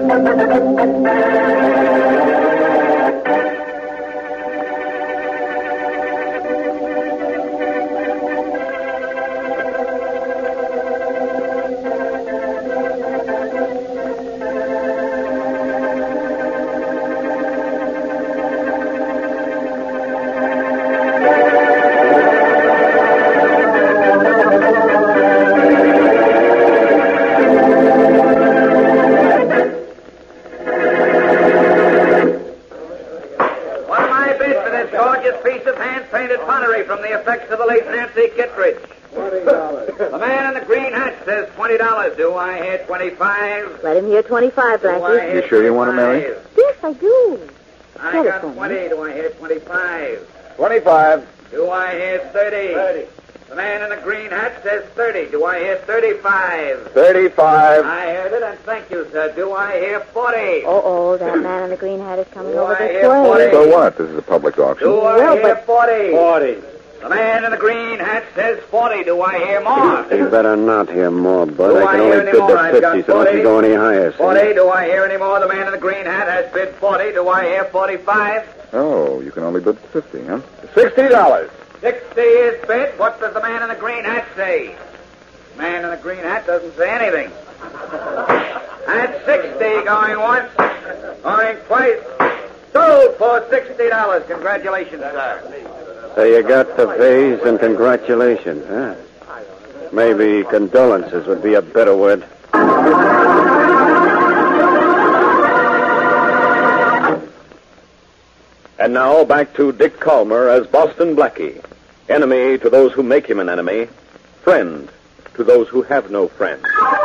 Let him hear 25, Blackie. You sure you want to marry? Yes, I do. I got 20. Do I hear 25? 25. Do I hear 30? 30. The man in the green hat says 30. Do I hear 35? 35. I heard it, and thank you, sir. Do I hear 40? Oh, that man in the green hat is coming over I this hear way. 40? So what? This is a public auction. Do I hear 40? 40. The man in the green hat says 40. Do I hear more? You better not hear more, Bud. Do I I can hear only any bid more? to I've 50, got so don't 40. you go any higher, son. 40. Do I hear any more? The man in the green hat has bid 40. Do I hear 45? Oh, you can only bid 50, huh? $60. 60 is bid. What does the man in the green hat say? The man in the green hat doesn't say anything. That's 60 going once, going twice. Sold for $60. Congratulations, sir. So you got the vase, and congratulations, huh? Maybe condolences would be a better word. And now back to Dick Calmer as Boston Blackie. Enemy to those who make him an enemy. Friend to those who have no friend.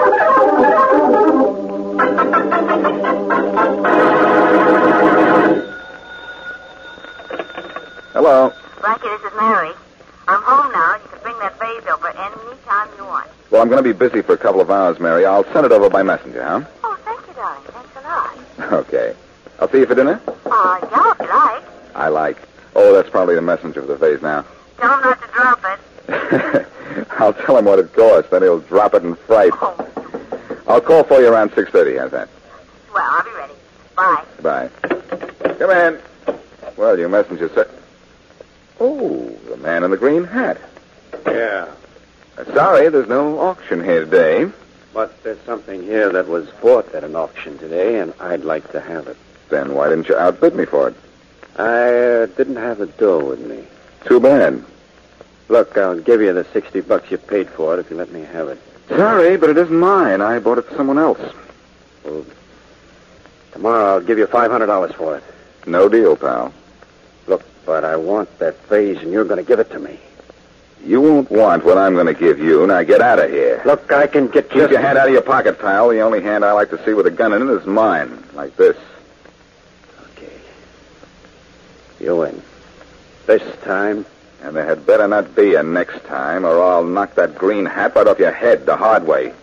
Hello. Blackie, this is Mary. I'm home now. You can bring that vase over any time you want. Well, I'm going to be busy for a couple of hours, Mary. I'll send it over by messenger, huh? Oh, thank you, darling. Thanks a lot. Okay. I'll see you for dinner? Yeah, if you like. I like. Oh, that's probably the messenger for the vase now. Tell him not to drop it. I'll tell him what it costs, then he'll drop it in fright. Oh, I'll call for you around 6:30. How's that? well, I'll be ready. Bye. Bye. Come in. Well, your messenger said... Oh, the man in the green hat. Yeah, Sorry, there's no auction here today. but there's something here that was bought at an auction today, and I'd like to have it. Then why didn't you outbid me for it? I didn't have the dough with me. Too bad. Look, I'll give you the $60 you paid for it if you let me have it. Sorry, but it isn't mine. I bought it for someone else. Well, tomorrow I'll give you $500 for it. No deal, pal. Look, but I want that vase, and you're going to give it to me. You won't want what I'm going to give you. Now get out of here. Look, I can get Keep your hand out of your pocket, pal. The only hand I like to see with a gun in it is mine. Like this. Okay. You win. This time. And there had better not be a next time, or I'll knock that green hat right off your head the hard way.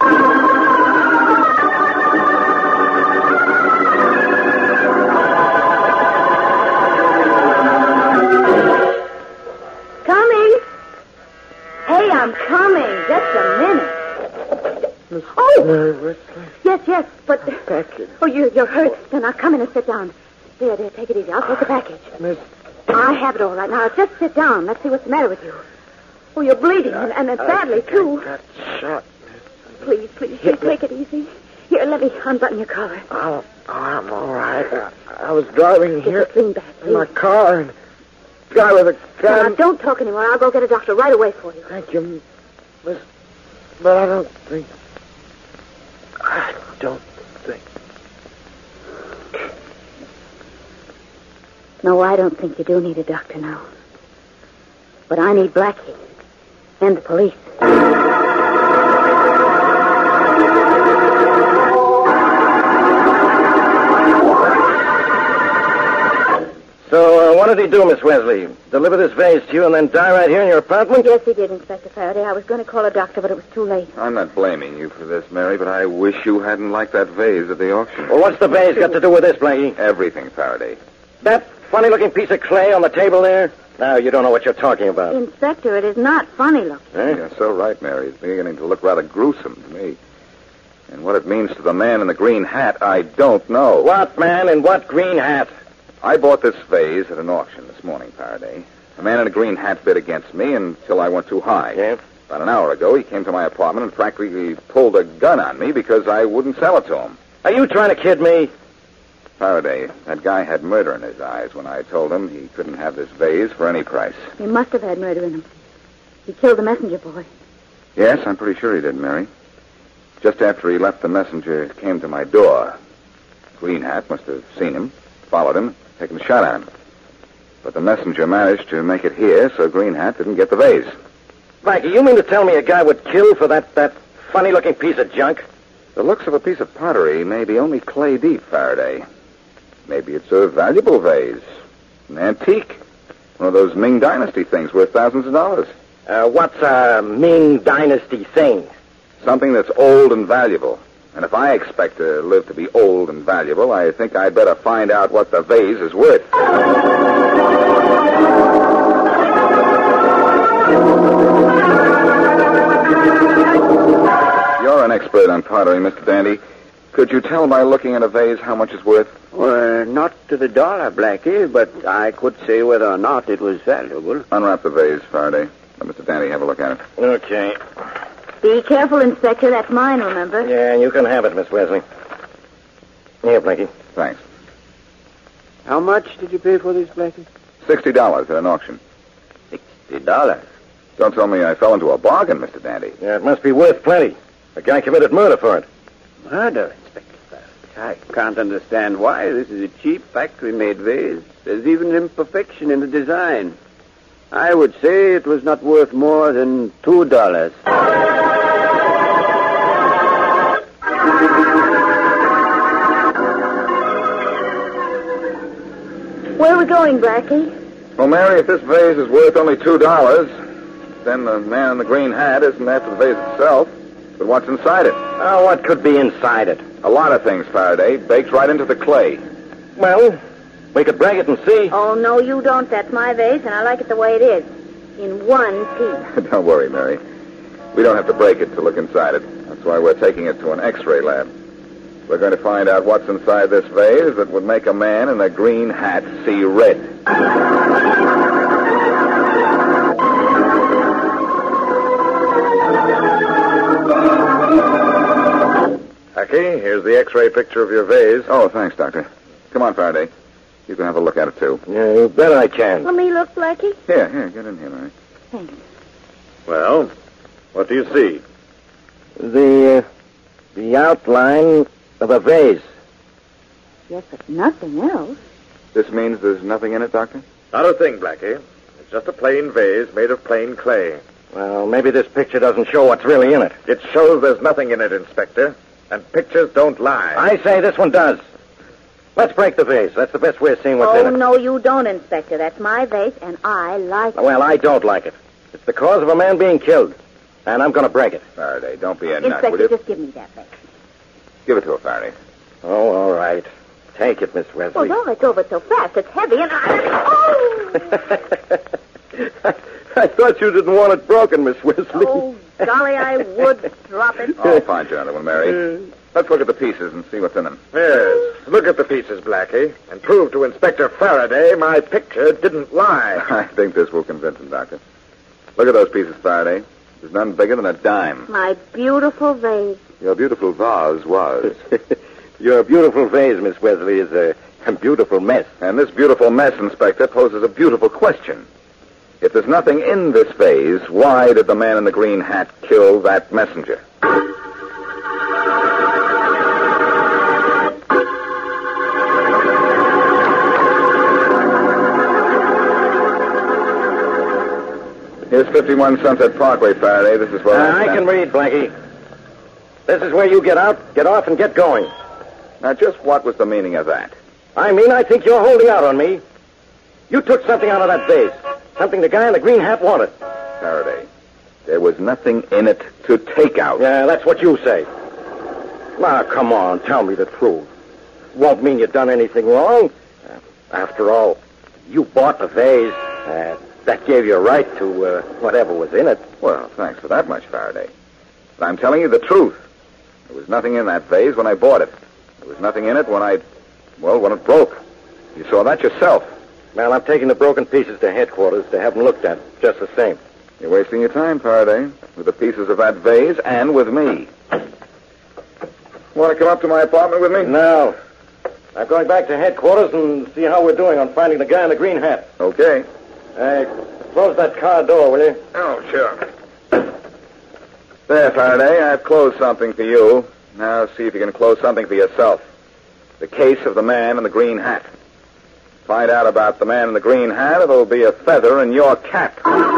Coming. Hey, I'm coming. Just a minute. Oh! Yes, but... Package. Oh, you're hurt. Then I'll come in and sit down. There, take it easy. I'll take the package. Miss... I have it all right. Now, just sit down. Let's see what's the matter with you. Oh, you're bleeding, and badly, too. I got shot, Please, take it easy. Here, let me unbutton your collar. Oh, I'm all right. I was driving here Lean back, in my please. car, and a guy with a Now, gun... don't talk anymore. I'll go get a doctor right away for you. Thank you, Miss... But I don't think... No, I don't think you do need a doctor now. But I need Blackie. And the police. So, what did he do, Miss Wesley? Deliver this vase to you and then die right here in your apartment? Yes, he did, Inspector Faraday. I was going to call a doctor, but it was too late. I'm not blaming you for this, Mary, but I wish you hadn't liked that vase at the auction. Well, what's the vase got to do with this, Blackie? Everything, Faraday. That funny-looking piece of clay on the table there? Now, you don't know what you're talking about. Inspector, it is not funny looking. You're so right, Mary. It's beginning to look rather gruesome to me. And what it means to the man in the green hat, I don't know. What man in what green hat? I bought this vase at an auction this morning, Faraday. A man in a green hat bid against me until I went too high. Yeah? About an hour ago, he came to my apartment and practically pulled a gun on me because I wouldn't sell it to him. Are you trying to kid me? Faraday, that guy had murder in his eyes when I told him he couldn't have this vase for any price. He must have had murder in him. He killed the messenger boy. Yes, I'm pretty sure he did, Mary. Just after he left, the messenger came to my door. Green Hat must have seen him, followed him, taken a shot at him. But the messenger managed to make it here, so Green Hat didn't get the vase. Blackie, you mean to tell me a guy would kill for that funny-looking piece of junk? The looks of a piece of pottery may be only clay deep, Faraday. Maybe it's a valuable vase, an antique, one of those Ming Dynasty things worth thousands of dollars. What's a Ming Dynasty thing? Something that's old and valuable. And if I expect to live to be old and valuable, I think I'd better find out what the vase is worth. You're an expert on pottery, Mr. Dandy. Could you tell by looking at a vase how much it's worth? Well, not to the dollar, Blackie, but I could say whether or not it was valuable. Unwrap the vase, Faraday. Let Mr. Dandy have a look at it. Okay. Be careful, Inspector. That's mine, remember? Yeah, you can have it, Miss Wesley. Here, Blackie. Thanks. How much did you pay for this, Blackie? $60 at an auction. $60. Don't tell me I fell into a bargain, Mr. Dandy. Yeah, it must be worth plenty. The guy committed murder for it. Murder, Inspector Farragut. I can't understand why. This is a cheap factory-made vase. There's even imperfection in the design. I would say it was not worth more than $2. Where are we going, Blackie? Well, Mary, if this vase is worth only $2, then the man in the green hat isn't after the vase itself, but what's inside it. Oh, what could be inside it? A lot of things, Faraday, baked right into the clay. Well, we could break it and see. Oh, no, you don't. That's my vase, and I like it the way it is. In one piece. Don't worry, Mary. We don't have to break it to look inside it. That's why we're taking it to an X-ray lab. We're going to find out what's inside this vase that would make a man in a green hat see red. Blackie, here's the X-ray picture of your vase. Oh, thanks, Doctor. Come on, Faraday. You can have a look at it, too. Yeah, you bet I can. Let me look, Blackie. Here, get in here, Mary. Thanks. Well, what do you see? The outline of a vase. Yes, but nothing else. This means there's nothing in it, Doctor? Not a thing, Blackie. It's just a plain vase made of plain clay. Well, maybe this picture doesn't show what's really in it. It shows there's nothing in it, Inspector. And pictures don't lie. I say this one does. Let's break the vase. That's the best way of seeing what's in Oh, it. no, you don't, Inspector. That's my vase, and I like it. Well, I don't like it. It's the cause of a man being killed. And I'm going to break it. Faraday, don't be a nut, will Inspector, you? just give me that vase. Give it to her, Faraday. Oh, all right. Take it, Miss Well, Wesley. don't let go of it so fast. It's heavy, and Oh! I thought you didn't want it broken, Miss Wesley. Oh, golly, I would drop it. Oh, fine, gentlemen, Mary. Let's look at the pieces and see what's in them. Yes. Look at the pieces, Blackie, and prove to Inspector Faraday my picture didn't lie. I think this will convince him, Doctor. Look at those pieces, Faraday. There's none bigger than a dime. My beautiful vase. Your beautiful vase was. Your beautiful vase, Miss Wesley, is a beautiful mess. And this beautiful mess, Inspector, poses a beautiful question. If there's nothing in this vase, why did the man in the green hat kill that messenger? Here's 51 Sunset Parkway, Faraday. This is where I can read, Blackie. This is where you get out, get off, and get going. Now, just what was the meaning of that? I mean, I think you're holding out on me. You took something out of that vase. Something the guy in the green hat wanted. Faraday, there was nothing in it to take out. Yeah, that's what you say. Now, come on, tell me the truth. Won't mean you've done anything wrong. After all, you bought the vase. That gave you a right to whatever was in it. Well, thanks for that much, Faraday. But I'm telling you the truth. There was nothing in that vase when I bought it. There was nothing in it when when it broke. You saw that yourself. Well, I'm taking the broken pieces to headquarters to have them looked at, just the same. You're wasting your time, Faraday, with the pieces of that vase and with me. Want to come up to my apartment with me? No. I'm going back to headquarters and see how we're doing on finding the guy in the green hat. Okay. Close that car door, will you? Oh, sure. There, Faraday, I've closed something for you. Now see if you can close something for yourself. The case of the man in the green hat. Find out about the man in the green hat, it'll be a feather in your cap.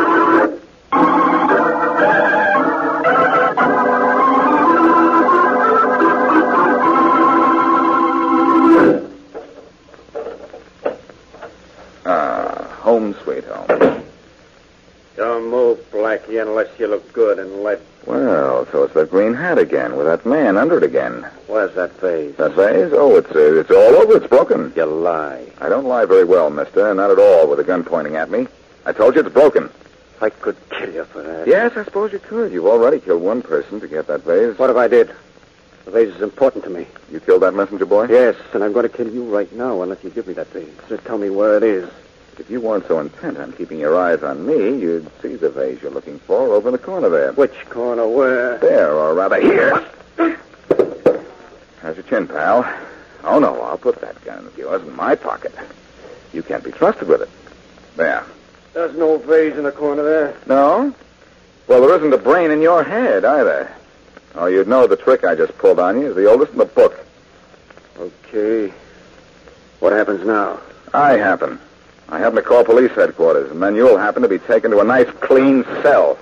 Home sweet home. Don't move, Blackie, unless you look good and let... Well, so it's that green hat again, with that man under it again. Where's that vase? That vase? Oh, it's all over. It's broken. You lie. I don't lie very well, mister. Not at all, with a gun pointing at me. I told you it's broken. I could kill you for that. Yes, I suppose you could. You've already killed one person to get that vase. What if I did? The vase is important to me. You killed that messenger boy? Yes, and I'm going to kill you right now unless you give me that vase. Just tell me where it is. If you weren't so intent on keeping your eyes on me, you'd see the vase you're looking for over in the corner there. Which corner? Where? There, or rather here. How's your chin, pal? Oh, no, I'll put that gun of yours in my pocket. You can't be trusted with it. There. There's no vase in the corner there. No? Well, there isn't a brain in your head, either. Oh, you'd know the trick I just pulled on you is the oldest in the book. Okay. What happens now? I happen to call police headquarters, and then you'll happen to be taken to a nice, clean cell.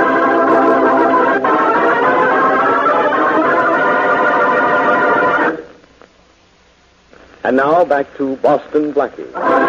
And now back to Boston Blackie.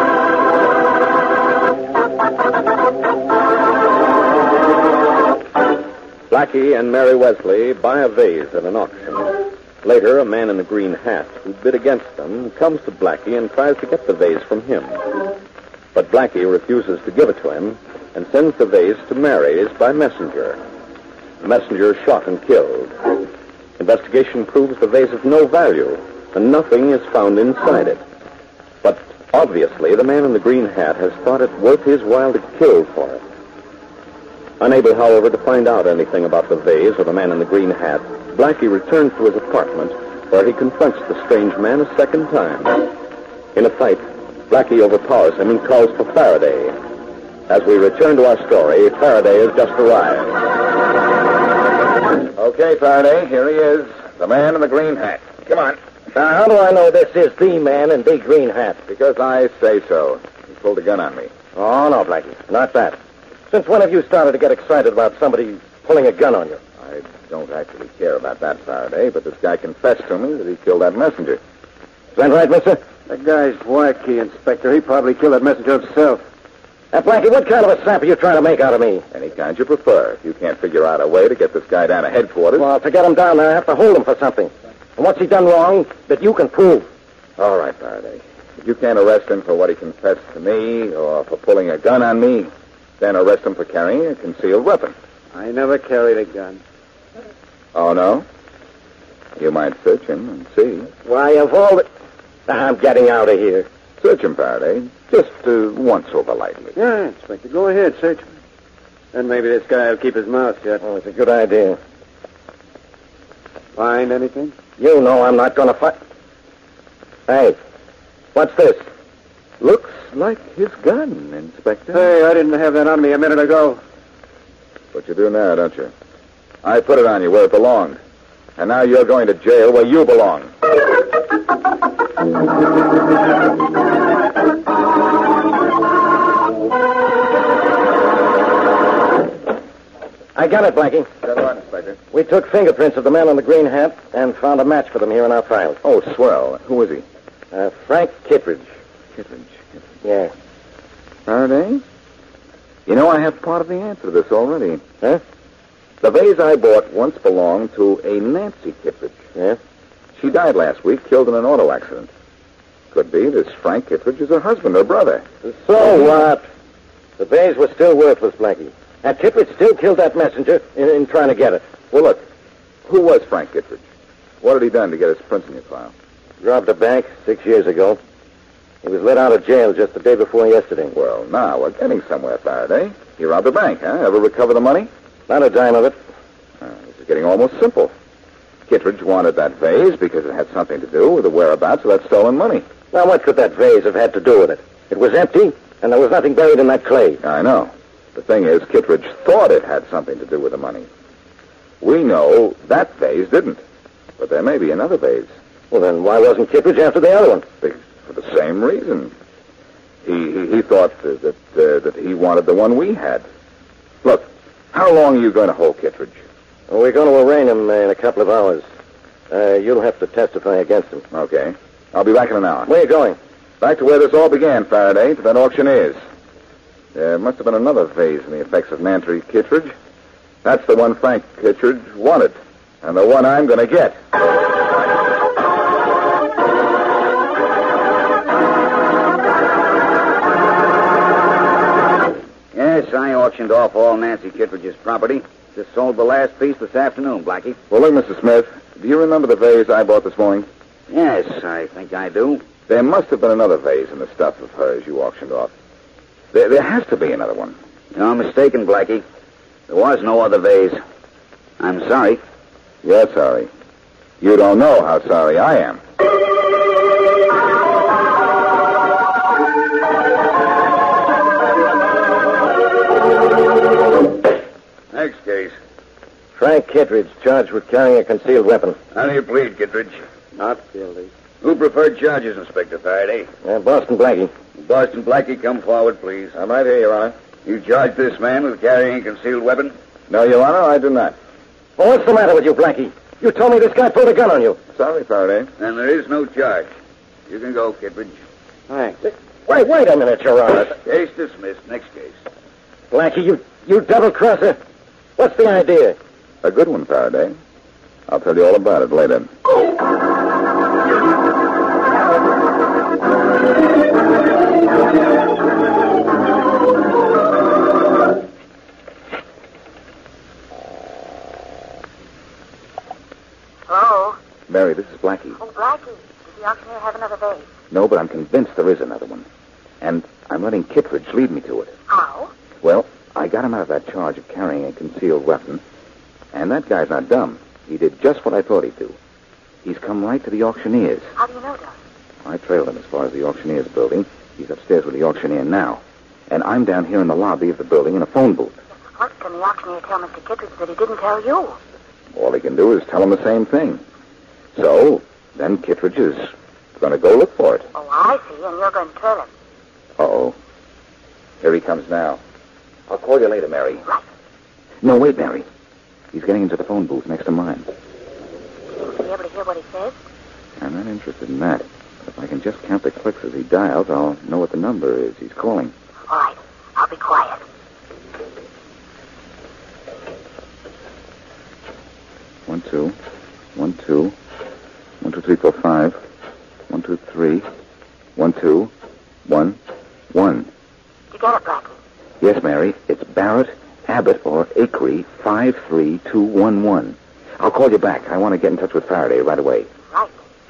Blackie and Mary Wesley buy a vase at an auction. Later, a man in a green hat who bid against them comes to Blackie and tries to get the vase from him. But Blackie refuses to give it to him and sends the vase to Mary's by messenger. The messenger is shot and killed. Investigation proves the vase of no value, and nothing is found inside it. But obviously, the man in the green hat has thought it worth his while to kill for it. Unable, however, to find out anything about the vase or the man in the green hat, Blackie returns to his apartment, where he confronts the strange man a second time. In a fight, Blackie overpowers him and calls for Faraday. As we return to our story, Faraday has just arrived. Okay, Faraday, here he is. The man in the green hat. Come on. Now, how do I know this is the man in the green hat? Because I say so. He pulled a gun on me. Oh, no, Blackie, not that. Since when have you started to get excited about somebody pulling a gun on you? I don't actually care about that, Faraday, but this guy confessed to me that he killed that messenger. Is that right, mister? That guy's wacky, Inspector. He probably killed that messenger himself. Blackie, what kind of a sap are you trying to make out of me? Any kind you prefer. If you can't figure out a way to get this guy down to headquarters... Well, to get him down there, I have to hold him for something. And what's he done wrong that you can prove? All right, Faraday. If you can't arrest him for what he confessed to me or for pulling a gun on me, then arrest him for carrying a concealed weapon. I never carried a gun. Oh, no? You might search him and see. Why, of all the... I'm getting out of here. Search him, Faraday. Just once over lightly. Yeah, Inspector, go ahead, search me. Then maybe this guy will keep his mouth shut. Oh, it's a good idea. Find anything? You know I'm not going to fight. Hey, what's this? Looks like his gun, Inspector. Hey, I didn't have that on me a minute ago. What you do now, don't you? I put it on you where it belonged. And now you're going to jail where you belong. I got it, Blackie. Got what, Inspector? We took fingerprints of the man on the green hat and found a match for them here in our files. Oh, swell. Who is he? Frank Kittredge. Kittredge. Yeah. Faraday? You know, I have part of the answer to this already. Huh? The vase I bought once belonged to a Nancy Kittredge. Yeah? She died last week, killed in an auto accident. Could be this Frank Kittredge is her husband or brother. So what? The vase was still worthless, Blackie. And Kittredge still killed that messenger in trying to get it. Well, look, who was Frank Kittredge? What had he done to get his prints in your file? Robbed a bank 6 years ago. He was let out of jail just the day before yesterday. Well, now we're getting somewhere, Faraday. He robbed a bank, huh? Ever recover the money? Not a dime of it. This is getting almost simple. Kittredge wanted that vase because it had something to do with the whereabouts of that stolen money. Now, what could that vase have had to do with it? It was empty, and there was nothing buried in that clay. I know. The thing is, Kittredge thought it had something to do with the money. We know that vase didn't. But there may be another vase. Well, then why wasn't Kittredge after the other one? For the same reason. He thought that he wanted the one we had. Look, how long are you going to hold Kittredge? Well, we're going to arraign him in a couple of hours. You'll have to testify against him. Okay. I'll be back in an hour. Where are you going? Back to where this all began, Faraday, to that auctioneer's. There must have been another vase in the effects of Mantry Kittredge. That's the one Frank Kittredge wanted, and the one I'm going to get. Yes, I auctioned off all Nancy Kittredge's property. Just sold the last piece this afternoon, Blackie. Well, look, Mr. Smith, do you remember the vase I bought this morning? Yes, I think I do. There must have been another vase in the stuff of hers you auctioned off. There has to be another one. You're mistaken, Blackie. There was no other vase. I'm sorry. You're sorry. You don't know how sorry I am. Next case. Frank Kittredge, charged with carrying a concealed weapon. How do you plead, Kittredge? Not guilty. Who preferred charges, Inspector Faraday? Boston Blackie. Boston Blackie, come forward, please. I'm right here, Your Honor. You charge this man with carrying a concealed weapon? No, Your Honor, I do not. Well, what's the matter with you, Blackie? You told me this guy pulled a gun on you. Sorry, Faraday. Then there is no charge. You can go, Kittredge. Thanks. Wait a minute, Your Honor. Case dismissed. Next case. Blackie, you double-crosser. What's the idea? A good one, Faraday. I'll tell you all about it later. Hello? Mary, this is Blackie. Oh, Blackie. Does the auctioneer have another vase? No, but I'm convinced there is another one. And I'm letting Kittredge lead me to it. How? Well, I got him out of that charge of carrying a concealed weapon. And that guy's not dumb. He did just what I thought he'd do. He's come right to the auctioneer's. How do you know, Doc? I trailed him as far as the auctioneer's building. He's upstairs with the auctioneer now. And I'm down here in the lobby of the building in a phone booth. What can the auctioneer tell Mr. Kittredge that he didn't tell you? All he can do is tell him the same thing. So, then Kittredge is going to go look for it. Oh, I see, and you're going to tell him. Uh-oh. Here he comes now. I'll call you later, Mary. Right. No, wait, Mary. He's getting into the phone booth next to mine. You'll be able to hear what he says? I'm not interested in that. But if I can just count the clicks as he dials, I'll know what the number is he's calling. All right. I'll be quiet. One, two. 1, 2. 1, 2, 3, 4, 5. 1, 2, 3. 1, 2. 1, 1. You get it, Blackie? Yes, Mary. It's Barrett, Abbott, or Acree, 53211. I'll call you back. I want to get in touch with Faraday right away. Right.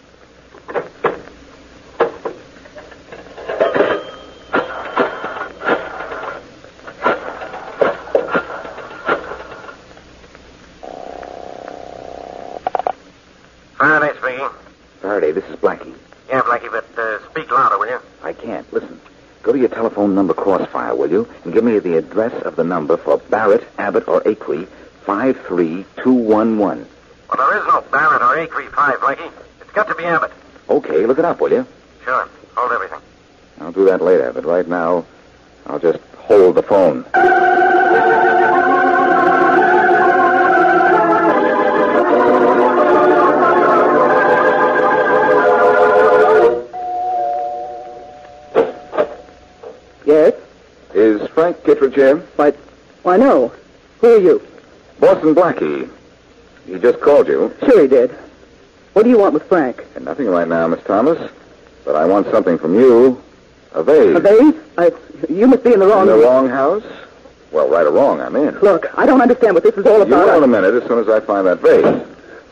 Faraday speaking. Faraday, this is Blackie. Yeah, Blackie, but speak louder, will you? I can't. Listen. Go to your telephone number crossfire, will you? And give me the address of the number for Barrett, Abbott, or Acree, 53211. Well, there is no Barrett or Acree 5, Blackie. It's got to be Abbott. Okay, look it up, will you? Sure. Hold everything. I'll do that later, but right now, I'll just hold the phone. Yes? Is Frank Kittredge here? Why, no. Who are you? Boston Blackie. He just called you. Sure he did. What do you want with Frank? And nothing right now, Miss Thomas. But I want something from you. A vase. A vase? You must be in the wrong... In the wrong house? Well, right or wrong, I'm in. Look, I don't understand what this is all You about. will in a minute as soon as I find that vase.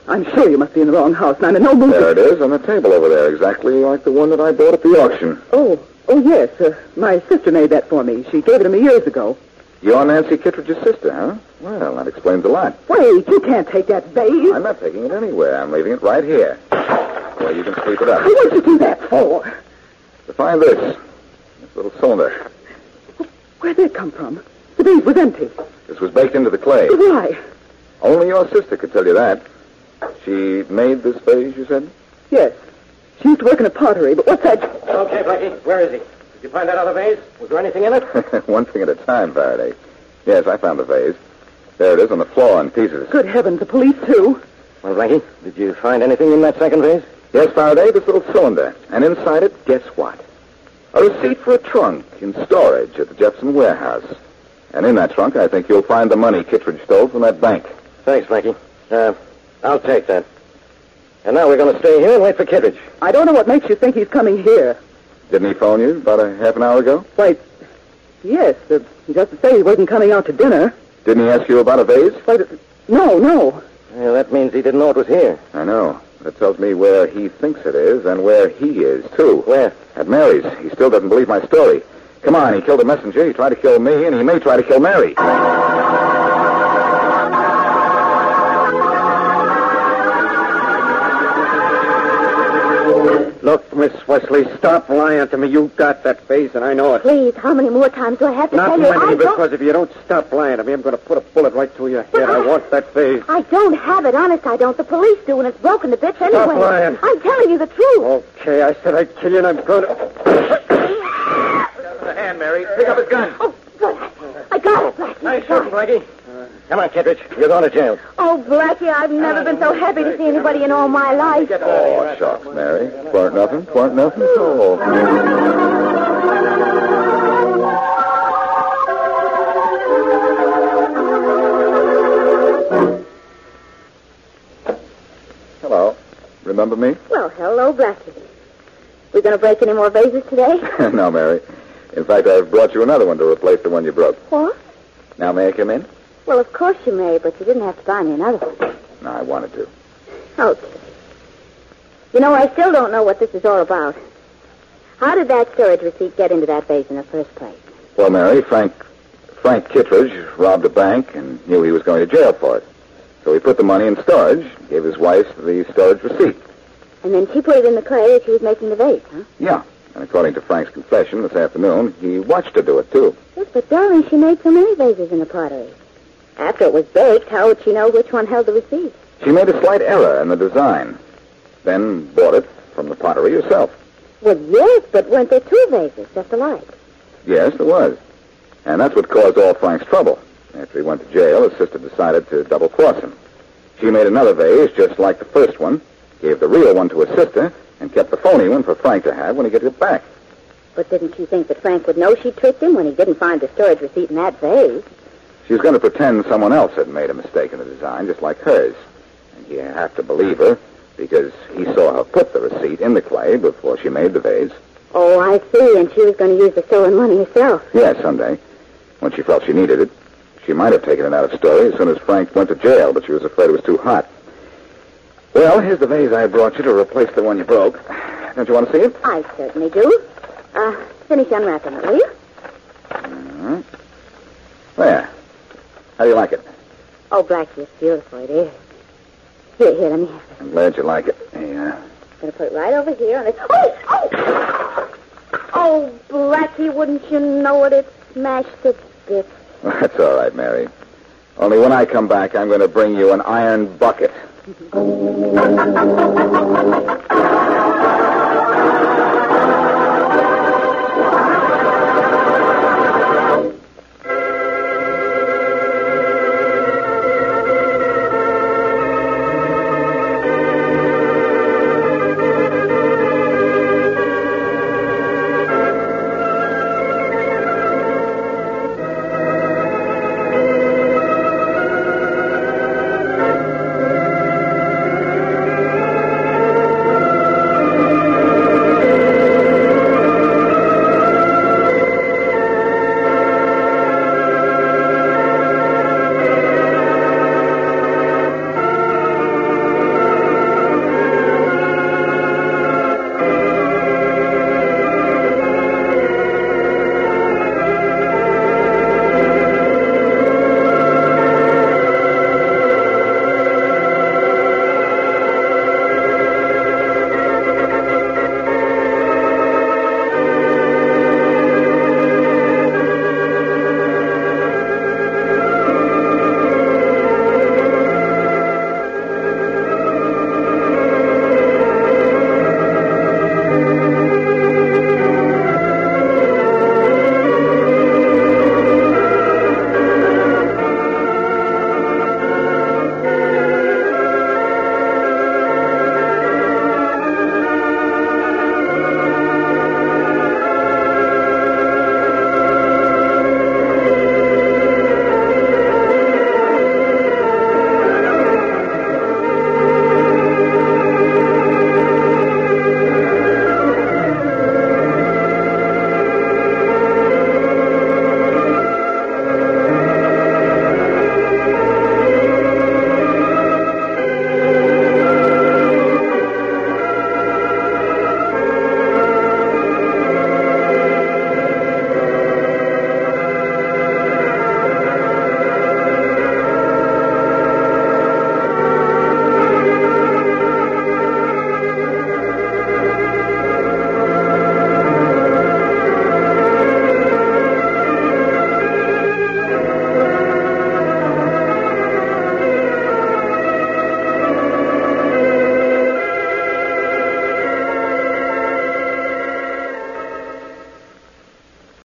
I'm sure you must be in the wrong house, and I'm in no mood. There it is on the table over there, exactly like the one that I bought at the auction. Oh, yes. My sister made that for me. She gave it to me years ago. You're Nancy Kittredge's sister, huh? Well, that explains a lot. Wait, you can't take that vase. I'm not taking it anywhere. I'm leaving it right here. Well, you can sweep it up. What'd you do that for? To find this little cylinder. Where'd it come from? The vase was empty. This was baked into the clay. Why? Only your sister could tell you that. She made this vase, you said? Yes. She used to work in a pottery, but what's that? Okay, Blackie, where is he? Did you find that other vase? Was there anything in it? One thing at a time, Faraday. Yes, I found the vase. There it is on the floor in pieces. Good heavens, the police, too. Well, Blackie, did you find anything in that second vase? Yes, Faraday, this little cylinder. And inside it, guess what? A receipt for a trunk in storage at the Jepson warehouse. And in that trunk, I think you'll find the money Kittredge stole from that bank. Thanks, Blackie. I'll take that. And now we're going to stay here and wait for Kittredge. I don't know what makes you think he's coming here. Didn't he phone you about a half an hour ago? Why, yes, just to say he wasn't coming out to dinner. Didn't he ask you about a vase? Why, no. Well, that means he didn't know it was here. I know. That tells me where he thinks it is and where he is, too. Where? At Mary's. He still doesn't believe my story. Come on, he killed a messenger, he tried to kill me, and he may try to kill Mary. Look, Miss Wesley, stop lying to me. You got that vase, and I know it. Please, how many more times do I have to Not tell you? many, because if you don't stop lying to me, I'm going to put a bullet right through your head. I want that vase. I don't have it, honest, I don't. The police do, and it's broken to bits anyway. Stop lying. I'm telling you the truth. Okay, I said I'd kill you, and I'm going to... The hand, Mary. Pick up his gun. Oh, good. I got it, Blackie. Nice shot, Blackie. Come on, Kittredge. You're going to jail. Oh, Blackie, I've never been so happy to see anybody in all my life. Oh, shucks, Mary. Weren't nothing at all. Hello. Remember me? Well, hello, Blackie. We going to break any more vases today? No, Mary. In fact, I've brought you another one to replace the one you broke. What? Now, may I come in? Well, of course you may, but you didn't have to buy me another one. No, I wanted to. Okay. You know, I still don't know what this is all about. How did that storage receipt get into that vase in the first place? Well, Mary, Frank Kittredge robbed a bank and knew he was going to jail for it. So he put the money in storage, gave his wife the storage receipt. And then she put it in the clay as she was making the vase, huh? Yeah. And according to Frank's confession this afternoon, he watched her do it, too. Yes, but darling, she made so many vases in the pottery. After it was baked, how would she know which one held the receipt? She made a slight error in the design, then bought it from the pottery herself. Well, yes, but weren't there two vases just alike? Yes, there was. And that's what caused all Frank's trouble. After he went to jail, his sister decided to double-cross him. She made another vase just like the first one, gave the real one to his sister, and kept the phony one for Frank to have when he gets it back. But didn't you think that Frank would know she tricked him when he didn't find the storage receipt in that vase? She was going to pretend someone else had made a mistake in the design, just like hers. And you have to believe her, because he saw her put the receipt in the clay before she made the vase. Oh, I see, and she was going to use the stolen money herself. Yes, someday, when she felt she needed it. She might have taken it out of storage as soon as Frank went to jail, but she was afraid it was too hot. Well, here's the vase I brought you to replace the one you broke. Don't you want to see it? I certainly do. Finish unwrapping it, will you? Mm-hmm. There. How do you like it? Oh, Blackie, it's beautiful, it is. Here, let me have it. I'm glad you like it. Yeah. I'm going to put it right over here on this... Oh, Blackie, wouldn't you know it? It smashed to bits. That's all right, Mary. Only when I come back, I'm going to bring you an iron bucket.